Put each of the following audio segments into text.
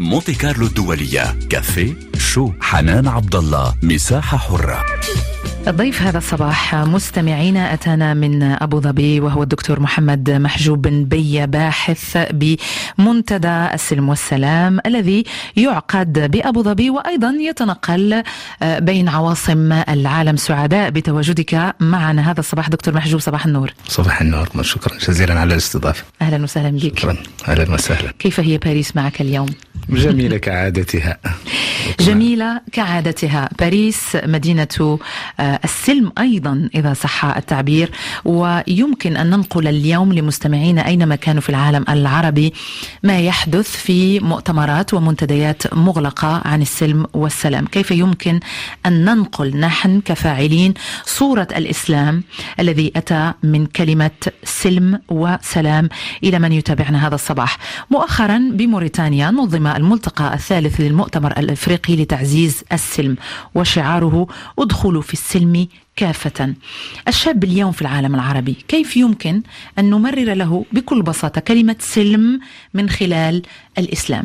مونتي كارلو الدولية، كافيه شو حنان عبد الله، مساحة حرة. الضيف هذا الصباح مستمعينا أتانا من أبو ظبي، وهو الدكتور محمد محجوب بن بي، باحث بمنتدى السلم والسلام الذي يعقد بأبو ظبي وأيضا يتنقل بين عواصم العالم. سعداء بتواجدك معنا هذا الصباح دكتور محجوب، صباح النور. صباح النور، شكرا جزيلا على الاستضافة. أهلا وسهلا بك. شكرا، أهلا وسهلا. كيف هي باريس معك اليوم؟ جميلة كعادتها. جميلة كعادتها. باريس مدينة السلم أيضا إذا صح التعبير، ويمكن أن ننقل اليوم لمستمعينا أينما كانوا في العالم العربي ما يحدث في مؤتمرات ومنتديات مغلقة عن السلم والسلام. كيف يمكن أن ننقل نحن كفاعلين صورة الإسلام الذي أتى من كلمة سلم وسلام إلى من يتابعنا هذا الصباح؟ مؤخرا بموريتانيا نظم الملتقى الثالث للمؤتمر الإفريقي لتعزيز السلم، وشعاره ادخلوا في السلم كافة. الشاب اليوم في العالم العربي كيف يمكن أن نمرر له بكل بساطة كلمة سلم من خلال الإسلام؟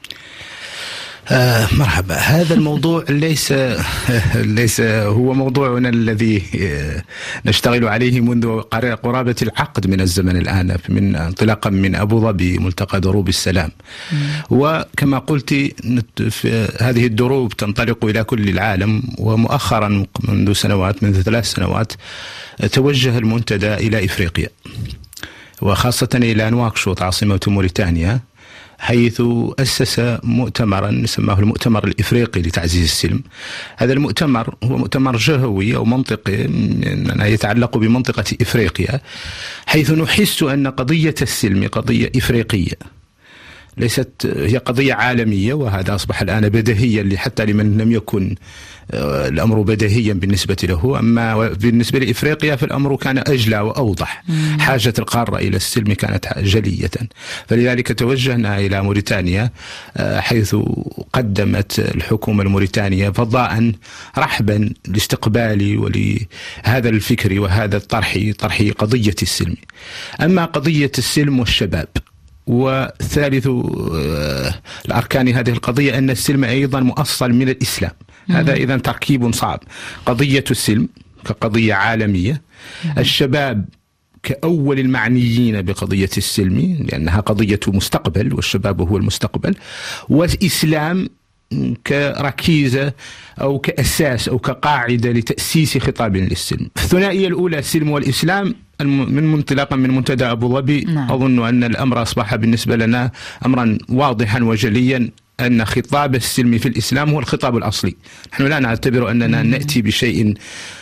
مرحبا. هذا الموضوع ليس هو موضوعنا الذي نشتغل عليه منذ قرابة العقد من الزمن الآن، من انطلاقا من أبو ظبي، ملتقى دروب السلام. وكما قلت هذه الدروب تنطلق إلى كل العالم، ومؤخرا منذ 3 سنوات توجه المنتدى إلى إفريقيا، وخاصة إلى نواكشوط عاصمة موريتانيا، حيث أسس مؤتمرا سماه المؤتمر الإفريقي لتعزيز السلم. هذا المؤتمر هو مؤتمر جهوي أو منطقي يتعلق بمنطقة إفريقيا، حيث نحس أن قضية السلم قضية إفريقية، ليست هي قضية عالمية، وهذا أصبح الآن بديهيا حتى لمن لم يكن الأمر بديهيا بالنسبة له. أما بالنسبة لإفريقيا فالأمر كان أجلى وأوضح. حاجة القارة إلى السلم كانت جلية، فلذلك توجهنا إلى موريتانيا، حيث قدمت الحكومة الموريتانية فضاء رحبا لاستقبالي ولهذا الفكر وهذا طرح قضية السلم. أما قضية السلم والشباب، وثالث الأركان هذه القضية أن السلم أيضا مؤصل من الإسلام. هذا إذن تركيب صعب. قضية السلم كقضية عالمية، الشباب كأول المعنيين بقضية السلم لأنها قضية مستقبل والشباب هو المستقبل، والإسلام كركيزة أو كأساس أو كقاعدة لتأسيس خطاب للسلم. الثنائية الأولى السلم والإسلام من منطلاقا من منتدى أبو ظبي. أظن أن الأمر أصبح بالنسبة لنا أمرا واضحا وجليا أن خطاب السلم في الإسلام هو الخطاب الأصلي. نحن لا نعتبر أننا نأتي بشيء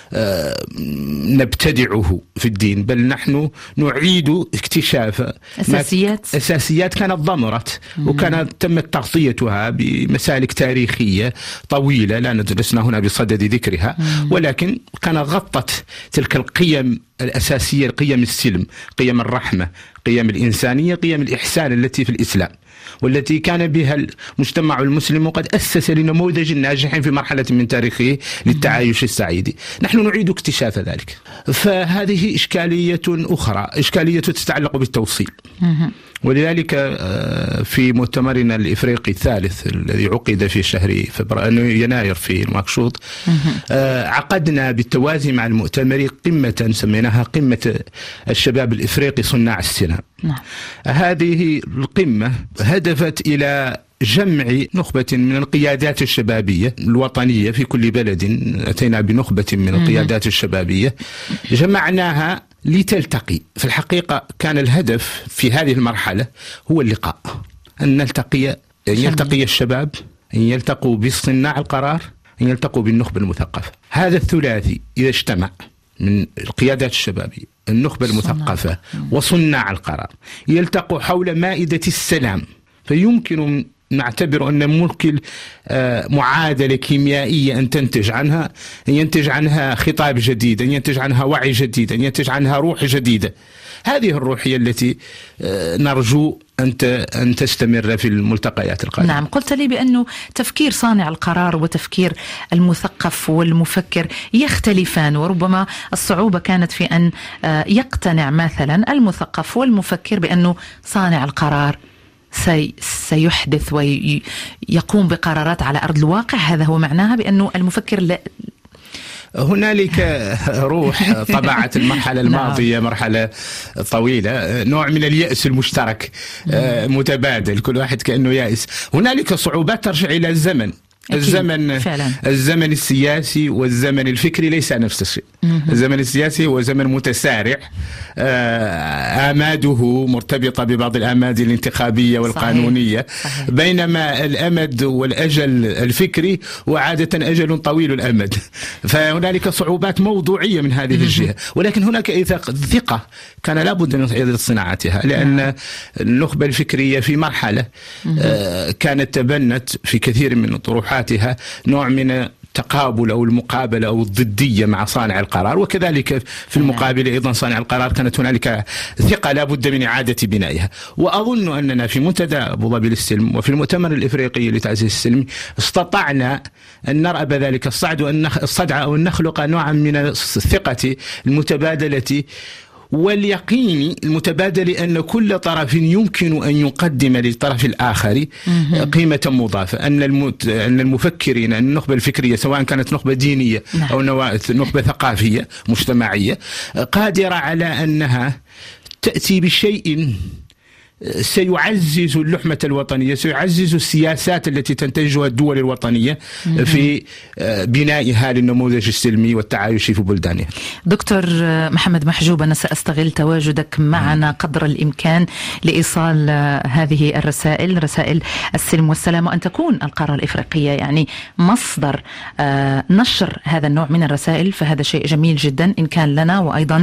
نبتدعه في الدين، بل نحن نعيد اكتشاف أساسيات كانت ضمرت وكانت تمت تغطيتها بمسالك تاريخية طويلة لا ندرسنا هنا بصدد ذكرها، ولكن كانت غطت تلك القيم الأساسية، قيم السلم، قيم الرحمة، قيم الإنسانية، قيم الإحسان التي في الإسلام، والتي كان بها المجتمع المسلم وقد أسس لنموذج ناجح في مرحلة من تاريخه للتعايش السعيد. نحن نعيد اكتشاف ذلك. فهذه إشكالية أخرى، إشكالية تتعلق بالتوصيل. ولذلك في مؤتمرنا الإفريقي الثالث الذي عقد في شهر يناير في نواكشوط، عقدنا بالتوازي مع المؤتمر قمة سميناها قمة الشباب الإفريقي صناع السلام. هذه القمة هدفت إلى جمع نخبة من القيادات الشبابية الوطنية في كل بلد. أتينا بنخبة من القيادات الشبابية، جمعناها لتلتقي. في الحقيقة كان الهدف في هذه المرحلة هو اللقاء، أن نلتقي، أن يلتقي الشباب، أن يلتقوا بصناع القرار، أن يلتقوا بالنخبة المثقفة. هذا الثلاثي إذا اجتمع من القيادات الشبابية، النخبة المثقفة وصناع القرار، يلتقوا حول مائدة السلام، فيمكن نعتبر أن ممكن معادلة كيميائية أن ينتج عنها خطاب جديد، أن ينتج عنها وعي جديد، أن ينتج عنها روح جديدة. هذه الروح هي التي نرجو أن تستمر في الملتقيات القادمة. نعم، قلت لي بأنه تفكير صانع القرار وتفكير المثقف والمفكر يختلفان، وربما الصعوبة كانت في أن يقتنع مثلا المثقف والمفكر بأنه صانع القرار سيحدث ويقوم بقرارات على أرض الواقع. هذا هو معناها بأنه المفكر لا هنالك روح طبعت المرحلة الماضية مرحلة طويلة، نوع من اليأس المشترك متبادل، كل واحد كأنه يائس. هنالك صعوبات ترجع إلى الزمن. الزمن السياسي والزمن الفكري ليس نفس الشيء. الزمن السياسي هو زمن متسارع، آماده مرتبطة ببعض الآماد الانتخابية والقانونية. صحيح. بينما الأمد والأجل الفكري وعادة أجل طويل الأمد، فهنالك صعوبات موضوعية من هذه الجهة، ولكن هناك ثقة كان لابد من إعادة صناعتها، لأن النخبة الفكرية في مرحلة كانت تبنت في كثير من طروحات نوع من التقابل أو المقابلة أو الضدية مع صانع القرار، وكذلك في المقابل أيضا صانع القرار كانت هنالك ثقة لا بد من إعادة بنائها. وأظن أننا في منتدى أبو ظبي للسلم وفي المؤتمر الإفريقي لتعزيز السلم استطعنا أن نرأب ذلك الصدع أو أن نخلق نوعا من الثقة المتبادلة واليقين المتبادل أن كل طرف يمكن أن يقدم للطرف الآخر قيمة مضافة، أن المفكرين، النخبة الفكرية سواء كانت نخبة دينية أو نخبة ثقافية مجتمعية قادرة على أنها تأتي بشيء سيعزز اللحمة الوطنية، سيعزز السياسات التي تنتجها الدول الوطنية في بنائها للنموذج السلمي والتعايش في بلدانها. دكتور محمد محجوب، أنا سأستغل تواجدك معنا قدر الإمكان لإيصال هذه الرسائل، رسائل السلم والسلام، وأن تكون القارة الإفريقية يعني مصدر نشر هذا النوع من الرسائل، فهذا شيء جميل جدا إن كان لنا وأيضا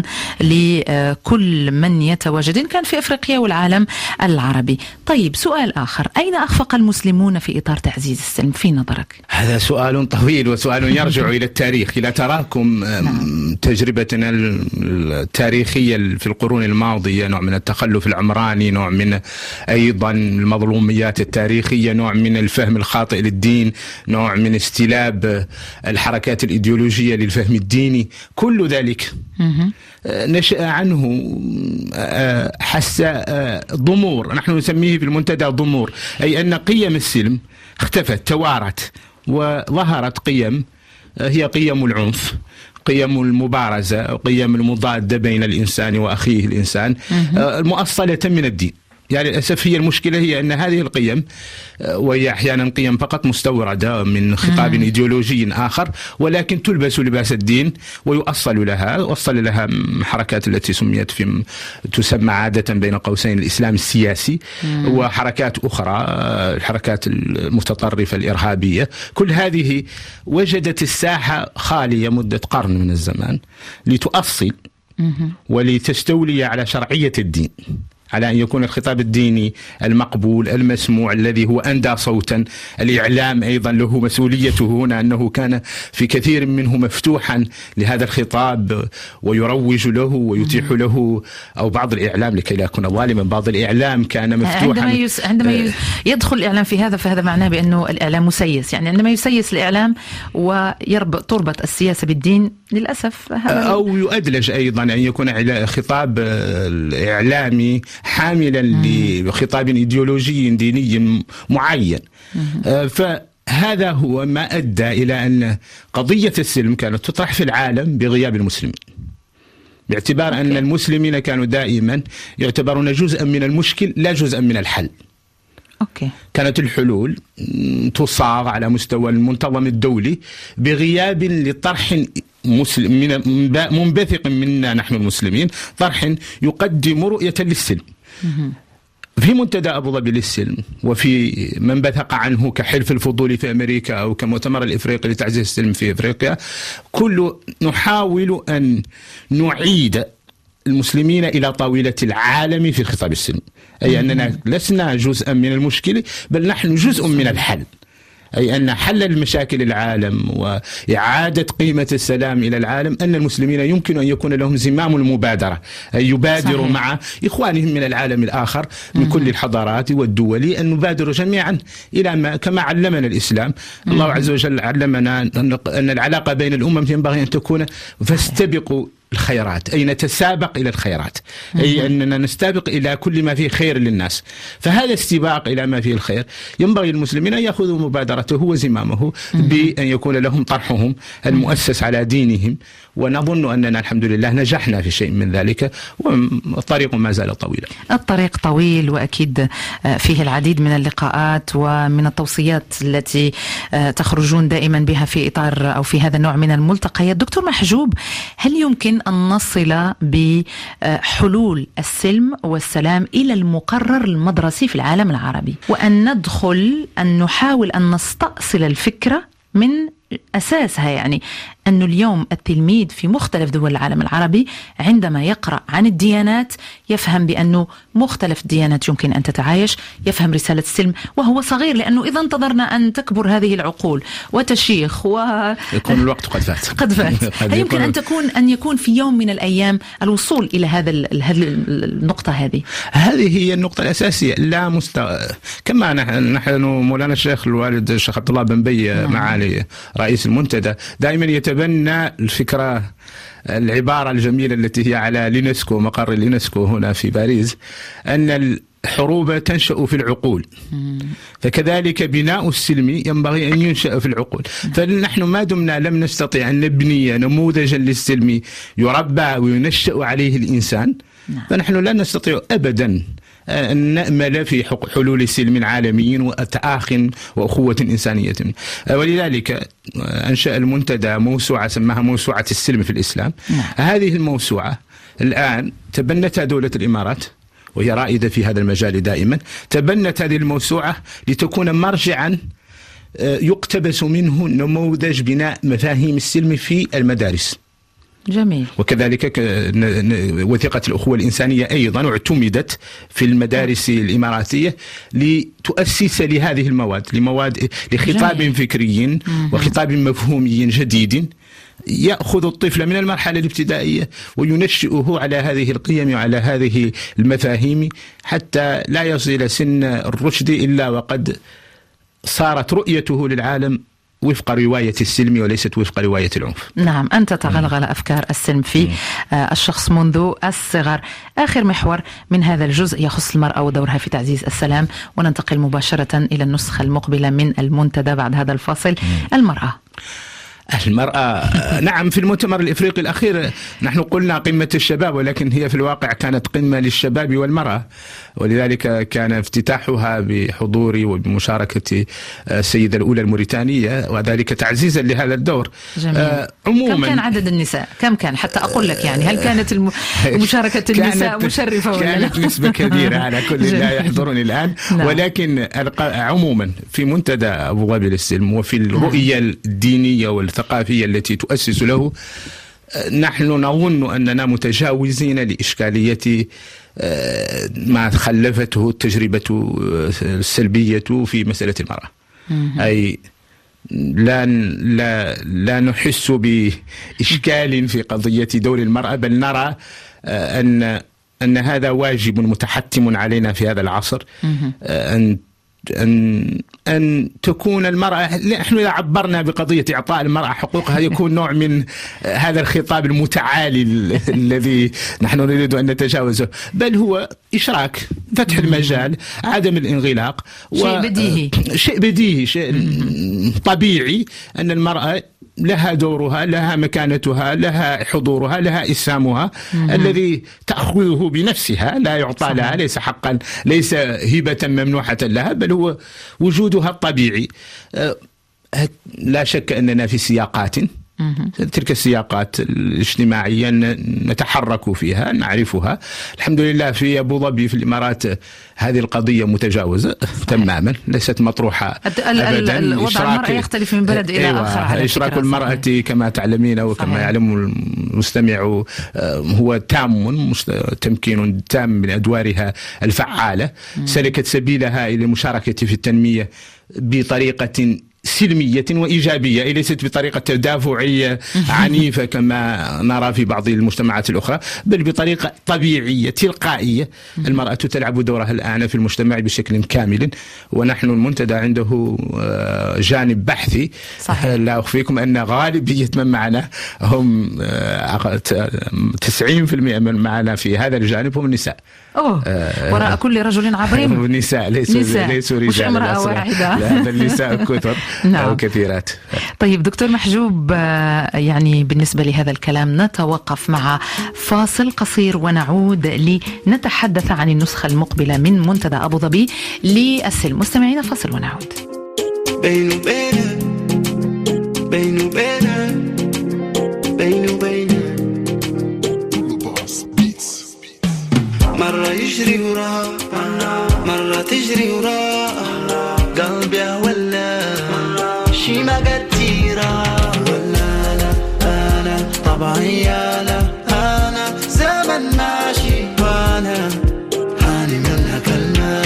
لكل من يتواجد إن كان في إفريقيا والعالم العربي. طيب، سؤال آخر، أين أخفق المسلمون في إطار تعزيز السلم في نظرك؟ هذا سؤال طويل وسؤال يرجع إلى التاريخ، إلى تراكم تجربتنا التاريخية في القرون الماضية، نوع من التخلف العمراني، نوع من أيضا المظلوميات التاريخية، نوع من الفهم الخاطئ للدين، نوع من استلاب الحركات الإيديولوجية للفهم الديني. كل ذلك نشأ عنه حس ضمور، نحن نسميه في المنتدى ضمور، أي أن قيم السلم اختفت، توارت، وظهرت قيم هي قيم العنف، قيم المبارزة، قيم المضادة بين الإنسان وأخيه الإنسان، مؤصلة من الدين. يعني للأسف هي المشكلة هي أن هذه القيم، وهي أحيانا قيم فقط مستوردة من خطاب إيديولوجي آخر، ولكن تلبس لباس الدين ويؤصل لها حركات التي سميت تسمى عادة بين قوسين الإسلام السياسي، وحركات أخرى الحركات المتطرفة الإرهابية. كل هذه وجدت الساحة خالية مدة قرن من الزمان لتؤصل ولتستولي على شرعية الدين، على أن يكون الخطاب الديني المقبول المسموع الذي هو أندى صوتا. الإعلام أيضا له مسؤوليته هنا، أنه كان في كثير منه مفتوحا لهذا الخطاب ويروج له ويتيح له، أو بعض الإعلام لكي لا أكون ظالما، بعض الإعلام كان مفتوحا. عندما يدخل الإعلام في هذا فهذا معناه بأنه الإعلام مسيس، يعني عندما يسيس الإعلام وتربط السياسة بالدين للأسف أو يؤدلج أيضا أن يكون خطاب الإعلامي حاملا لخطاب إيديولوجي ديني معين. فهذا هو ما أدى إلى أن قضية السلم كانت تطرح في العالم بغياب المسلمين، باعتبار أن المسلمين كانوا دائما يعتبرون جزءا من المشكل لا جزءا من الحل. كانت الحلول تصاغ على مستوى المنظمة الدولي بغياب لطرح منبثق منا نحن المسلمين، طرح يقدم رؤية للسلم. في منتدى أبو ظبي للسلم وفي من بثق عنه كحلف الفضول في أمريكا أو كمؤتمر الإفريقي لتعزيز السلم في إفريقيا، نحاول أن نعيد المسلمين إلى طاولة العالم في الخطاب السلمي، أي أننا لسنا جزءا من المشكلة بل نحن جزء من الحل، أي أن حل المشاكل العالم وإعادة قيمة السلام إلى العالم أن المسلمين يمكن أن يكون لهم زمام المبادرة، أن يبادروا مع إخوانهم من العالم الآخر من كل الحضارات والدول، أن نبادر جميعا إلى كما علمنا الإسلام. الله عز وجل علمنا أن العلاقة بين الأمم ينبغي أن تكون فاستبقوا الخيرات، أي نتسابق إلى الخيرات، أي أننا نستابق إلى كل ما فيه خير للناس. فهذا السباق إلى ما فيه الخير ينبغي للمسلمين أن يأخذوا مبادرته وزمامه بأن يكون لهم طرحهم المؤسس على دينهم، ونظن أننا الحمد لله نجحنا في شيء من ذلك، والطريق ما زال طويلا. الطريق طويل، وأكيد فيه العديد من اللقاءات ومن التوصيات التي تخرجون دائما بها في إطار أو في هذا النوع من الملتقيات. دكتور محجوب، هل يمكن أن نصل بحلول السلم والسلام إلى المقرر المدرسي في العالم العربي، وأن نحاول أن نستأصل الفكرة من أساسها؟ يعني أن اليوم التلميذ في مختلف دول العالم العربي عندما يقرأ عن الديانات يفهم بأنه مختلف الديانات يمكن أن تتعايش، يفهم رسالة السلم وهو صغير، لأنه إذا انتظرنا أن تكبر هذه العقول وتشيخ يكون الوقت قد فات. هل يمكن أن يكون في يوم من الأيام الوصول إلى هذا النقطة هذه هي النقطة الأساسية. لا كما نحن مولانا الشيخ الوالد الشيخ عبد الله بن بي معالي رئيس المنتدى دائما يتبنى الفكرة، العبارة الجميلة التي هي على اليونسكو، مقر اليونسكو هنا في باريس، أن الحروب تنشأ في العقول، فكذلك بناء السلم ينبغي أن ينشأ في العقول. فنحن ما دمنا لم نستطيع أن نبني نموذجا للسلم يربى وينشأ عليه الإنسان، فنحن لا نستطيع أبدا أن نأمل في حلول سلم عالمي وتآخٍ وأخوة إنسانية. ولذلك أنشأ المنتدى موسوعة سماها موسوعة السلم في الإسلام. هذه الموسوعة الآن تبنتها دولة الإمارات، وهي رائدة في هذا المجال دائما. تبنت هذه الموسوعة لتكون مرجعا يقتبس منه نموذج بناء مفاهيم السلم في المدارس. جميل. وكذلك وثيقة الأخوة الإنسانية أيضا اعتمدت في المدارس الإماراتية لتؤسس لهذه المواد لخطاب جميل. فكري وخطاب مفهومي جديد يأخذ الطفل من المرحلة الابتدائية وينشئه على هذه القيم وعلى هذه المفاهيم حتى لا يصل سن الرشد إلا وقد صارت رؤيته للعالم وفق رواية السلم وليست وفق رواية العنف. نعم، أن تتغلغل أفكار السلم في الشخص منذ الصغر. آخر محور من هذا الجزء يخص المرأة ودورها في تعزيز السلام، وننتقل مباشرة إلى النسخة المقبلة من المنتدى بعد هذا الفاصل. المرأة نعم، في المؤتمر الإفريقي الأخير نحن قلنا قمة الشباب، ولكن هي في الواقع كانت قمة للشباب والمرأة، ولذلك كان افتتاحها بحضور وبمشاركة السيدة الأولى الموريتانية، وذلك تعزيزا لهذا الدور. عموما كم كان عدد النساء؟ كم كان حتى أقول لك، يعني هل كانت مشاركة النساء مشرفة ولا كانت نسبة كبيرة على كل لا يحضرني الآن. ولكن عموما في منتدى أبو ظبي للسلم وفي الرؤية الدينية والثقافية التي تؤسس له، نحن نظن أننا متجاوزين لإشكالية ما خلفته التجربة السلبية في مسألة المرأة. أي لا نحس بإشكال في قضية دور المرأة، بل نرى أن هذا واجب متحتم علينا في هذا العصر، أن تكون المرأة. نحن إذا عبرنا بقضية إعطاء المرأة حقوقها يكون نوع من هذا الخطاب المتعالي الذي نحن نريد أن نتجاوزه، بل هو إشراك، فتح المجال، عدم الانغلاق، شيء بديهي، شيء طبيعي أن المرأة لها دورها، لها مكانتها، لها حضورها، لها إسهامها الذي تأخذه بنفسها، لا يعطى لها، ليس حقا، ليس هبة ممنوحة لها، بل هو وجودها الطبيعي. لا شك أننا في سياقات، تلك السياقات الاجتماعية نتحرك فيها، نعرفها. الحمد لله في أبو ظبي في الإمارات هذه القضية متجاوزة تماما، ليست مطروحة أبدا. وضع المرأة يختلف من بلد إلى آخر. إشراك المرأة كما تعلمين وكما يعلم المستمع هو تام، تمكين تام من أدوارها الفعالة. سلكت سبيلها إلى المشاركة في التنمية بطريقة سلمية وإيجابية، ليست بطريقة تدافعية عنيفة كما نرى في بعض المجتمعات الأخرى، بل بطريقة طبيعية تلقائية. المرأة تلعب دورها الآن في المجتمع بشكل كامل، ونحن المنتدى عنده جانب بحثي. صحيح. لا أخفيكم أن غالبية من معنا هم 90% من معنا في هذا الجانب هم النساء. وراء كل رجل عظيم نساء، ليسوا رجال، مش امرأة واحدة. لا، النساء كثر أو كثيرات. طيب دكتور محجوب، يعني بالنسبة لهذا الكلام نتوقف مع فاصل قصير ونعود لنتحدث عن النسخة المقبلة من منتدى أبو ظبي للسلم. مستمعين، فاصل ونعود. بيني وبينك بيني وبينك بيني وبينك مرة يجري وراه، مرة تجري وراه، قلبي ولا شي ما قديره، ولا لا أنا طبعي، لا أنا زمن ماشي وأنا هاني منها كلمة،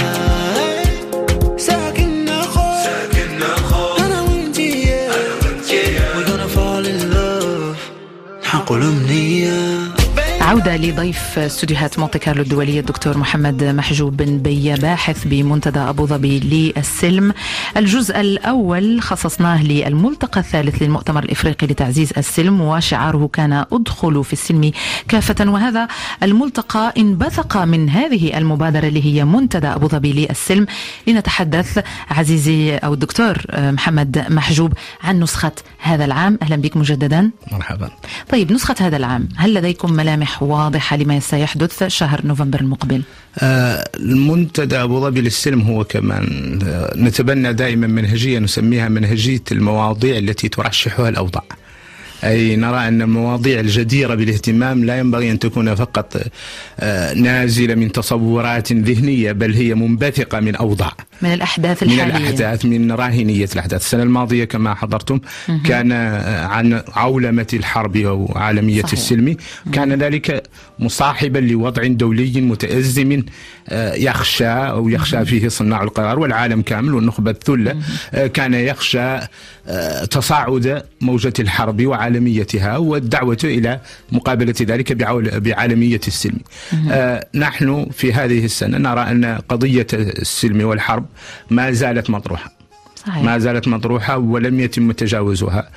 ساكن أخو أنا وإنتي we're gonna fall in love، نحقق الأمنية. عودة لضيف استوديوهات مونتي كارلو الدولية الدكتور محمد محجوب بن بية، باحث بمنتدى أبو ظبي للسلم. الجزء الأول خصصناه للملتقى الثالث للمؤتمر الإفريقي لتعزيز السلم، وشعاره كان أدخلوا في السلم كافة، وهذا الملتقى انبثق من هذه المبادرة اللي هي منتدى أبو ظبي للسلم. لنتحدث عزيزي أو الدكتور محمد محجوب عن نسخة هذا العام. أهلا بك مجددا. مرحبا. طيب، نسخة هذا العام، هل لديكم ملامح واضحة لما سيحدث شهر نوفمبر المقبل؟ المنتدى أبو ظبي للسلم هو كمان نتبنى دائما منهجية نسميها منهجية المواضيع التي ترشحها الأوضاع. أي نرى أن المواضيع الجديرة بالاهتمام لا ينبغي أن تكون فقط نازلة من تصورات ذهنية، بل هي منبثقة من أوضاع، من الأحداث الحالية، من الأحداث، من راهنية الأحداث. السنة الماضية كما حضرتم كان عن عولمة الحرب أو عالمية السلم، كان ذلك مصاحبا لوضع دولي متأزم يخشى فيه صناع القرار والعالم كامل والنخبة الثلة، كان يخشى تصاعد موجة الحرب وعالميتها والدعوة إلى مقابلة ذلك بعالمية السلم. نحن في هذه السنة نرى أن قضية السلم والحرب ما زالت مطروحة. صحيح. ما زالت مطروحة ولم يتم تجاوزها،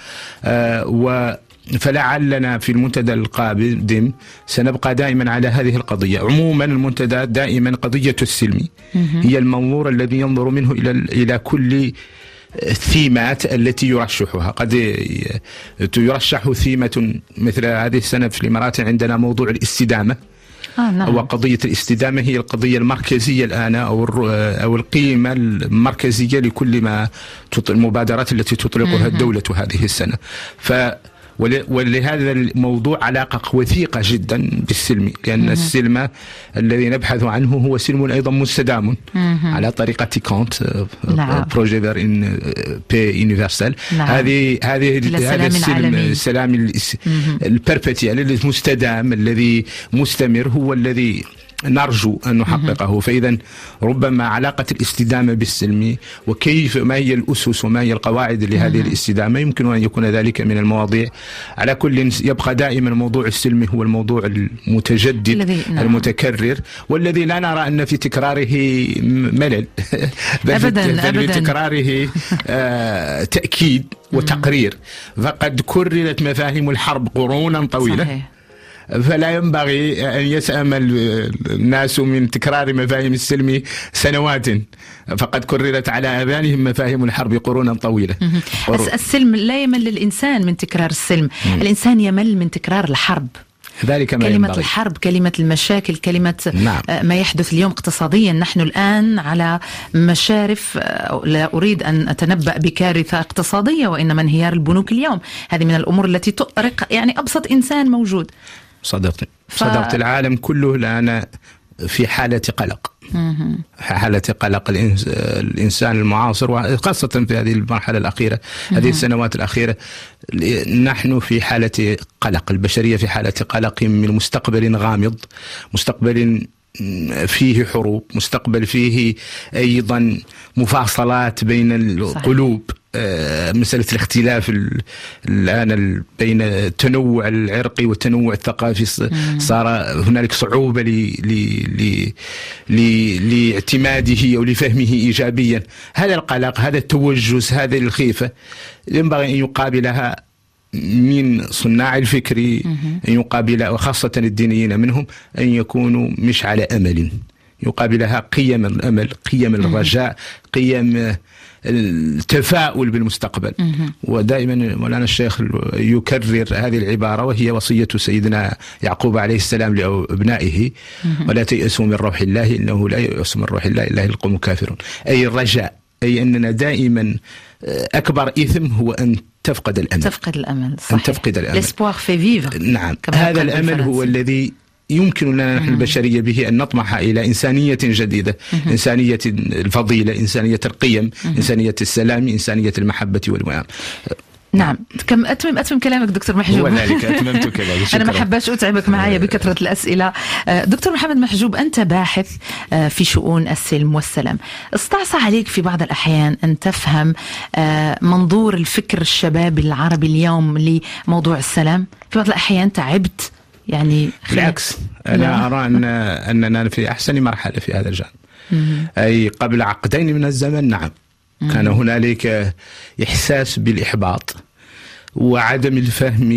فلعلنا في المنتدى القادم سنبقى دائما على هذه القضية. عموما المنتدى دائما قضية السلم هي المنظور الذي ينظر منه إلى كل الثيمات التي يرشحها. قد يرشح ثيمة مثل هذه السنة في الإمارات عندنا موضوع الاستدامة. نعم. وقضية الاستدامة هي القضية المركزية الآن أو القيمة المركزية لكل ما المبادرات التي تطلقها الدولة هذه السنة. ولهذا الموضوع علاقة وثيقة جدا بالسلم، لأن السلم الذي نبحث عنه هو سلم أيضا مستدام على طريقة كانت بروجي فير ان بي يونيفرسال. هذه السلام البربتيال المستدام الذي مستمر هو الذي نرجو أن نحققه. فإذا ربما علاقة الاستدامة بالسلم وكيف ما هي الأسس وما هي القواعد لهذه الاستدامة يمكن أن يكون ذلك من المواضيع. على كل يبقى دائما موضوع السلم هو الموضوع المتجدد المتكرر، والذي لا نرى أن في تكراره ملل بل في تكراره تأكيد وتقرير. فقد كررت مفاهيم الحرب قرونا طويلة. صحيح. فلا ينبغي أن يسأم الناس من تكرار مفاهيم السلم سنوات، فقد كررت على آذانهم مفاهيم الحرب قرونا طويلة. السلم لا يمل الإنسان من تكرار السلم، الإنسان يمل من تكرار الحرب. ذلك ما كلمة ينبغي. الحرب، كلمة المشاكل، كلمة ما يحدث اليوم اقتصاديا. نحن الآن على مشارف، لا أريد أن أتنبأ بكارثة اقتصادية، وإنما انهيار البنوك اليوم. هذه من الأمور التي تؤرق يعني أبسط إنسان موجود. صدقت. العالم كله الآن في حالة قلق. حالة قلق الإنسان المعاصر، وخاصة في هذه المرحلة الأخيرة، هذه السنوات الأخيرة نحن في حالة قلق. البشرية في حالة قلق من مستقبل غامض، مستقبل فيه حروب، مستقبل فيه أيضا مفاصلات بين القلوب. مسألة الاختلاف الآن بين التنوع العرقي والتنوع الثقافي، صار هنالك صعوبة لاعتماده أو لفهمه إيجابيا. هذا القلق، هذا التوجس، هذه الخيفة ينبغي أن يقابلها من صناع الفكر، أن يقابلها وخاصة الدينيين منهم أن يكونوا مش على أمل، يقابلها قيم الأمل، قيم الرجاء، قيم التفاؤل بالمستقبل. ودائما مولانا الشيخ يكرر هذه العبارة، وهي وصية سيدنا يعقوب عليه السلام لأبنائه: ولا تيأسوا من روح الله إنه لا ييأس من روح الله إلا القوم الكافرون. أي الرجاء، أي أننا دائما أكبر إثم هو أن تفقد الأمل. تفقد الأمل، صحيح. أن تفقد الأمل. l'espoir fait vivre. نعم، هذا الأمل هو الذي يمكن لنا نحن البشرية به أن نطمح إلى إنسانية جديدة، إنسانية الفضيلة، إنسانية القيم، إنسانية السلام، إنسانية المحبة والوئام. نعم. أتمم كلامك دكتور محجوب. وذلك أتممت كلامي. أنا ما حباش أتعبك معايا بكثرة الأسئلة. دكتور محمد محجوب، أنت باحث في شؤون السلم والسلام. استعصى عليك في بعض الأحيان أن تفهم منظور الفكر الشباب العربي اليوم لموضوع السلام؟ في بعض الأحيان تعبت يعني؟ بالعكس، أنا أرى أننا في أحسن مرحلة في هذا الجانب. أي قبل عقدين من الزمن نعم كان هنالك إحساس بالإحباط وعدم الفهم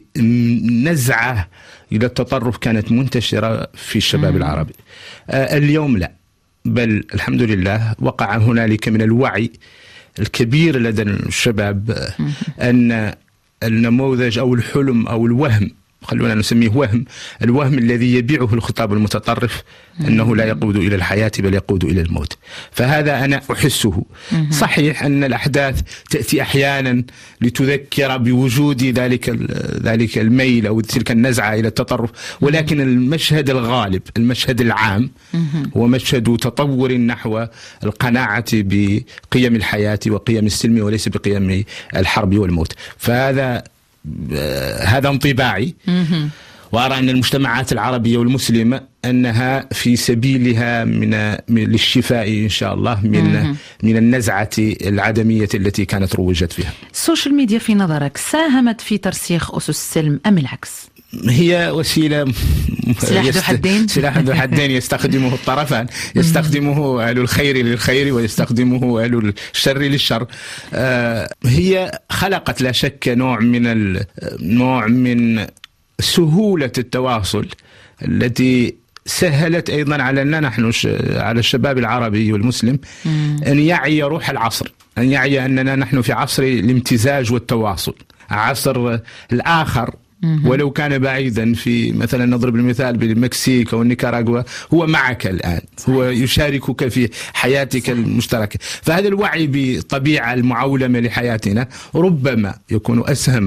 لنزعة إلى التطرف كانت منتشرة في الشباب العربي. اليوم لا، بل الحمد لله وقع هنالك من الوعي الكبير لدى الشباب أن النموذج أو الحلم أو الوهم، خلونا نسميه وهم، الوهم الذي يبيعه الخطاب المتطرف أنه لا يقود إلى الحياة بل يقود إلى الموت. فهذا أنا أحسه. صحيح أن الأحداث تأتي أحيانا لتذكر بوجود ذلك الميل أو تلك النزعة إلى التطرف، ولكن المشهد الغالب، المشهد العام هو مشهد تطور نحو القناعة بقيم الحياة وقيم السلم وليس بقيم الحرب والموت. فهذا انطباعي. وأرى أن المجتمعات العربية والمسلمة أنها في سبيلها للشفاء إن شاء الله من النزعة العدمية التي كانت روجت فيها. السوشيال ميديا في نظرك ساهمت في ترسيخ أسس السلم أم العكس؟ هي وسيلة، سلاح ذو حدين يستخدمه الطرفان، يستخدمه أهل الخير للخير ويستخدمه أهل الشر للشر. هي خلقت لا شك نوع من سهولة التواصل التي سهلت أيضا على على الشباب العربي والمسلم أن يعي روح العصر، أن يعي أننا نحن في عصر الامتزاج والتواصل، عصر الآخر ولو كان بعيدا. في مثلا نضرب المثال بالمكسيك أو النيكاراغوا، هو معك الآن، هو يشاركك في حياتك المشتركة. فهذا الوعي بالطبيعة المعولمة لحياتنا ربما يكون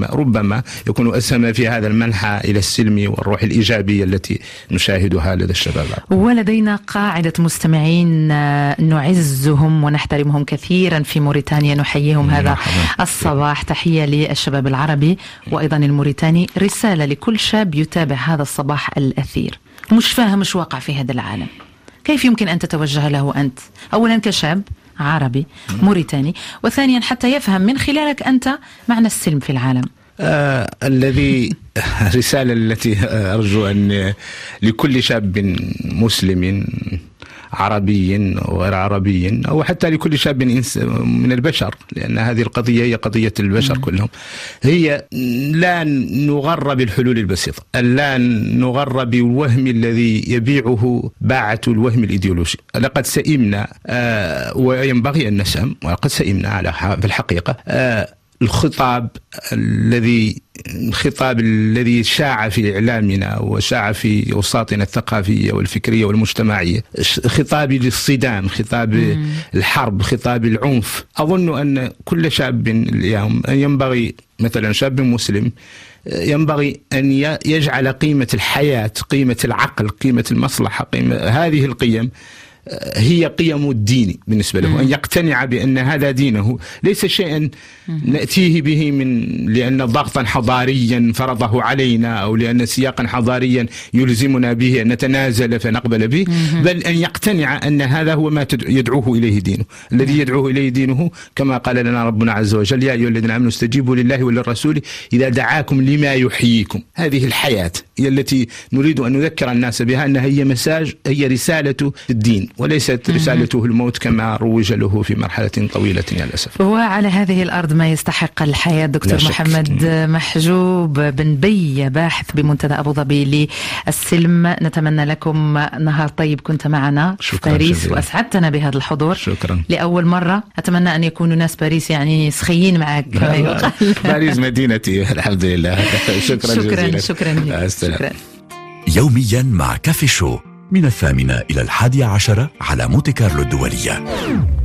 أسهم في هذا المنحى إلى السلم والروح الإيجابية التي نشاهدها لدى الشباب. ولدينا قاعدة مستمعين نعزهم ونحترمهم كثيرا في موريتانيا، نحييهم هذا الصباح. تحية للشباب العربي وأيضا الموريتاني. رسالة لكل شاب يتابع هذا الصباح الأثير، مش فاهم مش واقع في هذا العالم، كيف يمكن أن تتوجه له أنت؟ أولا كشاب عربي موريتاني، وثانيا حتى يفهم من خلالك أنت معنى السلم في العالم. الرسالة التي أرجو أن لكل شاب مسلم عربي وغير عربي، أو حتى لكل شاب من البشر، لأن هذه القضية هي قضية البشر كلهم، هي لا نغر بالحلول البسيطة، لا نغر بالوهم الذي يبيعه باعة الوهم الإيديولوجي. لقد سئمنا وينبغي أن نسأم، وقد سئمنا في الحقيقة. الخطاب الذي شاع في إعلامنا وشاع في أوساطنا الثقافية والفكرية والمجتمعية، خطاب للصدام، خطاب الحرب، خطاب العنف. أظن أن كل شاب اليوم ينبغي، مثلا شاب مسلم، ينبغي أن يجعل قيمة الحياة، قيمة العقل، قيمة المصلحة، هذه القيم هي قيم الدين بالنسبة له، أن يقتنع بأن هذا دينه ليس شيئا نأتيه به لأن ضغطا حضاريا فرضه علينا أو لأن سياقا حضاريا يلزمنا به أن نتنازل فنقبل به، بل أن يقتنع أن هذا هو ما يدعوه إليه دينه. الذي يدعوه إليه دينه كما قال لنا ربنا عز وجل: يا أيها الذين آمنوا استجيبوا لله وللرسول إذا دعاكم لما يحييكم. هذه الحياة هي التي نريد أن نذكر الناس بها، أنها هي رسالة الدين وليست رسالته الموت كما روج له في مرحلة طويلة يا للأسف. وعلى هذه الأرض ما يستحق الحياة. دكتور محمد محجوب بن بي، باحث بمنتدى أبو ظبي للسلم، نتمنى لكم نهار طيب. كنت معنا في باريس وأسعدتنا بهذا الحضور. شكرا. لأول مرة أتمنى أن يكونوا ناس باريس يعني سخيين معك كما يقال. باريس مدينتي الحمد لله. شكرا جزيلا. شكرا. يوميا مع كافي شو من 8 إلى 11 على مونتي كارلو الدولية.